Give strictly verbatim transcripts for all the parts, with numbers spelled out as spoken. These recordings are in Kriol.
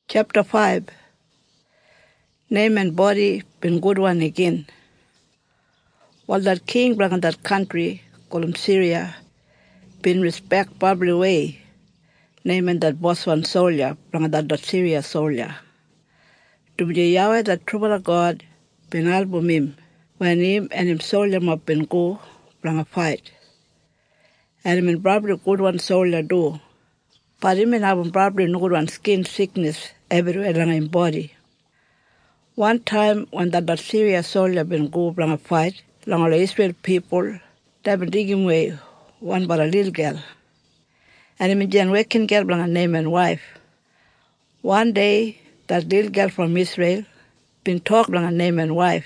Chapter five. Name and body been good one again. While that king brought that country, called Syria, been respect probably way, naming that boss one soldier, brought that, that Syria soldier. To be Yahweh that trouble of God, been album him, when him and him soldier must been go, bring a fight. And him in probably good one soldier do. But him in having probably no good one skin sickness everywhere in him body. One time when that, that Syria soldier been go bring a fight, along all the Israel people, they been digging away one but a little girl. And him in working girl bring a name and wife. One day, that little girl from Israel been talk bring a name and wife.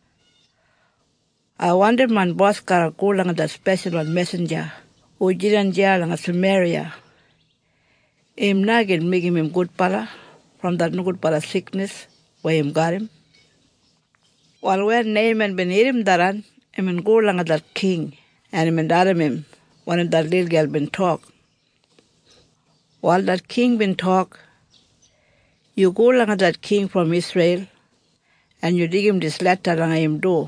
I wonder man boss got a go lang that special one messenger, who didn't jail lang a Samaria. Him nagin make him good pala, from that no good pala sickness, where him got him. While when Naaman been hit him daran, him and go lang that king, and him and Adam him, one of that little girl been talk. While that king been talk, you go lang that king from Israel, and you dig him this letter lang him do.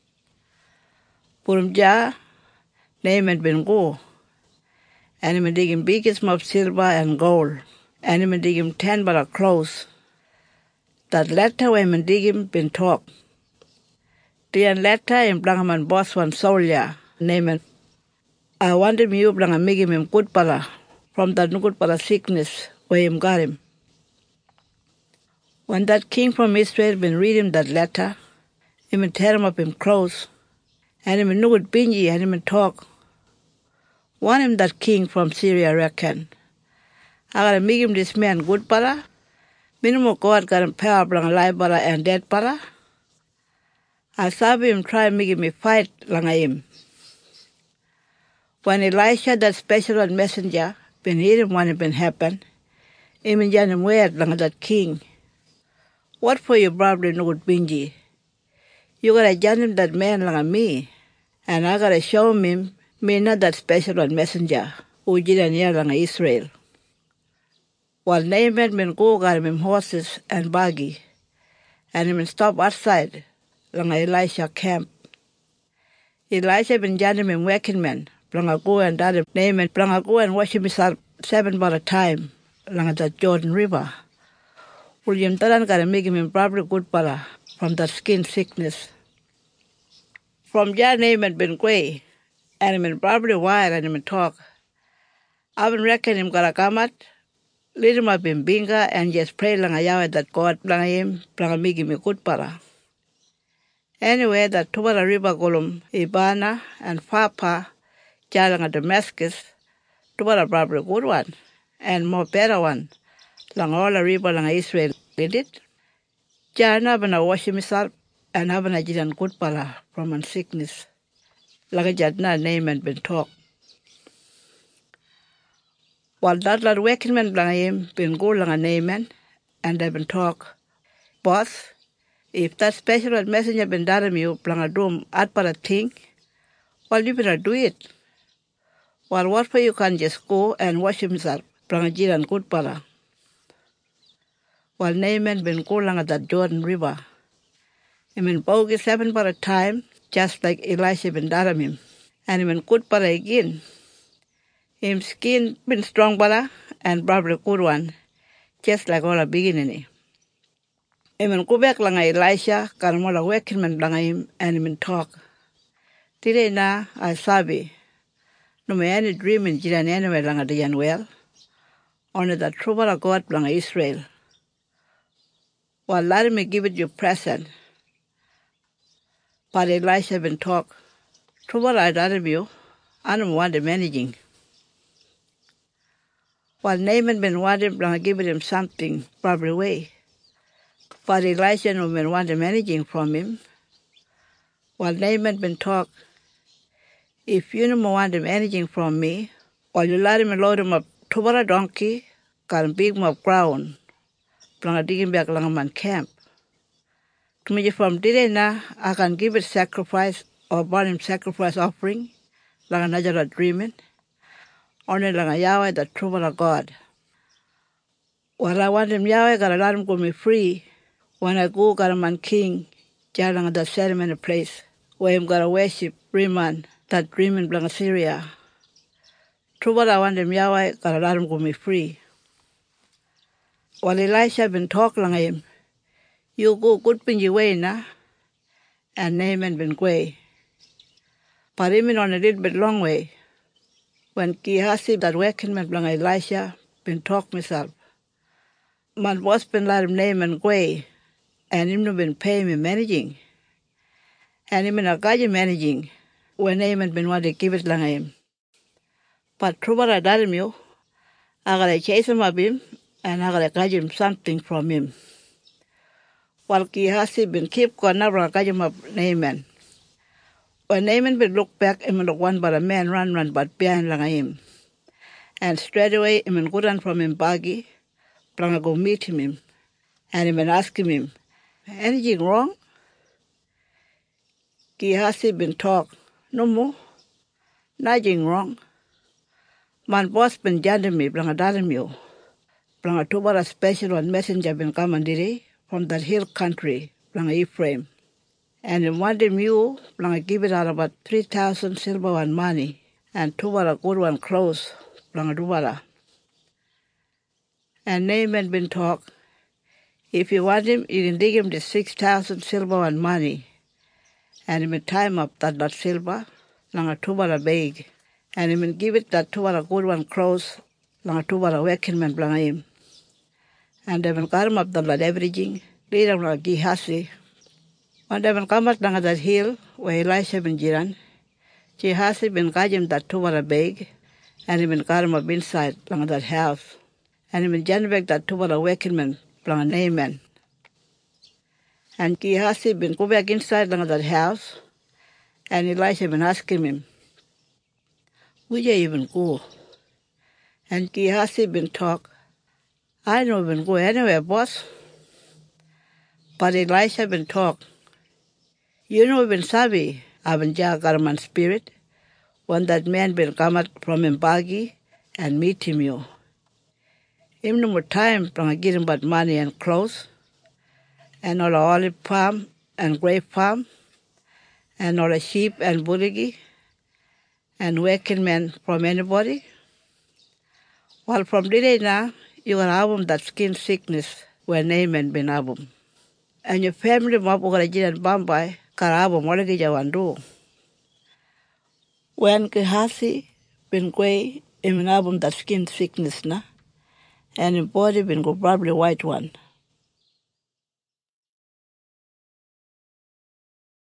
Purum ja, Naaman been go, and him and dig him biggest of silver and gold, and him and dig him ten bala clothes. That letter where him and dig him been talk. The letter him bring him and boss one soldier, Naaman. I want him you bring him make him good pala, from that no good pala sickness where him got him. When that king from Israel been reading that letter, him and tear him up him clothes, and him and no good bingy and him and talk. Want him that king from Syria reckon. I gotta make him this man good pala. Minimum God got him power bring alive pala and dead pala. I saw him try making me fight langa him. When Elisha, that special one messenger, been hearing when it been happen, him and Jan him weird langa that king. What for you probably no good bingy? You gotta Jan him that man langa me, and I gotta show him me not that special one messenger who didn't hear langa Israel. While Naaman been go got him horses and buggy, and him stop outside langa Elisha camp. Elisha been janning him working men, blanga go and that Naaman blanga go and wash himself seven by a time langa that Jordan River. William Taran gotta make him probably good pala from that skin sickness. From there Naaman been grey, and him been probably wild and him talk. I been reckon him gotta come out, lead him up in binga and just pray langa Yahweh that God blanga him, blanga make him a good pala. Anyway, that Tubala River Golum, Ibana, and Papa, Jalanga Damascus, Tubala probably good one, and more better one. Lang all the river lang Israel did it. Jana bana wash himself, and having a jidan good pala from an sickness. Like a jadna name and been talk. While that lad working man blang him, been go lang a name and they been talk. Boss, if that special messenger been done you blang a doom at para thing, well you better do it. While what for you can just go and wash himself, blang a jidan good pala. While Naaman been go lang at that Jordan River. Him in bogus seven for a time, just like Elisha been done him. And him in good pala again. Him skin been strong pala and probably good one, just like all the beginning. Him in go back lang Elisha, karamola working man lang him and him in talk. Today na I sabi. No me any dream in jiran anyway lang at the well. Only the trouble of God lang Israel. Well, let me give it your present. But Elisha been talk. Trouble I done you, I don't want the managing. While Naaman been wanting to give him something, probably way. But Elisha no been wanting managing from him. While Naaman been talk, if you no want him anything from me, while you let him load him up to a donkey, got him big mob ground, bring digging back long man camp. To me from Direna, I can give it sacrifice or burn him sacrifice offering, like another dreaming, only like a Yahweh the trouble of God. Well, I want him Yahweh gotta let him go me free. When I go, got a man king, jalang that ceremony place, where him gotta worship Riman, that dreaming blang Syria. True what I want him Yahweh gotta let him go me free. While Elisha been talking to him, you go good pin your way na, and Naaman been way. But even on a little bit long way, when Gehazi that working man blang Elisha been talk myself, man was been let him Naaman way, and him no been pay me managing. And him in a guy managing, when Naaman been want to give it lang him. But true what I done him you, I gotta chase him up him, and I gotta catch him something from him. While Gehazi been keep going up and catch him up Naaman. When Naaman been look back, him look one but a man run run but behind lang him. And straight away him and go run from him baggy, but go meet him, him. And him and ask him, anything wrong? Gehazi been talk, no more, nothing wrong. Man boss been janding me, bring a dalim you. Bring a two special one messenger been coming today from that hill country, bring a Ephraim. And in one day mule, bring a give it out about three thousand silver and money, and two a good one clothes, bring a dubara. And Naaman been talk, if you want him, you can dig him the six thousand silver and money. And him time up that, that silver, lang a two-bala bag. And him give it that two-bala good one clothes, lang a two-bala working man blang him. And they got him up that that everything, lead him like Gehazi. When they come up lang that hill, where Elisha been jiran, Gehazi been got him that two-bala bag, and him got him up inside lang that house. And him jan back that two-bala working man blang Naaman. And Gehazi been go back inside that house, and Elisha been asking him, would you even go? And Gehazi been talk, I don't even go anywhere, boss. But Elisha been talk, you know been sabi, I've been Jagaraman spirit, when that man been come out from him baggy and meet him you. Him no more time from get him but money and clothes, and all the olive farm and grape farm, and all the sheep and bullocky, and working men from anybody. Well, from today now, you got album that skin sickness where Naaman been album. And your family mob got a gin and Bombay, car album, what did you want to do? When Gehazi been way in an album that skin sickness na, and your body been go probably white one.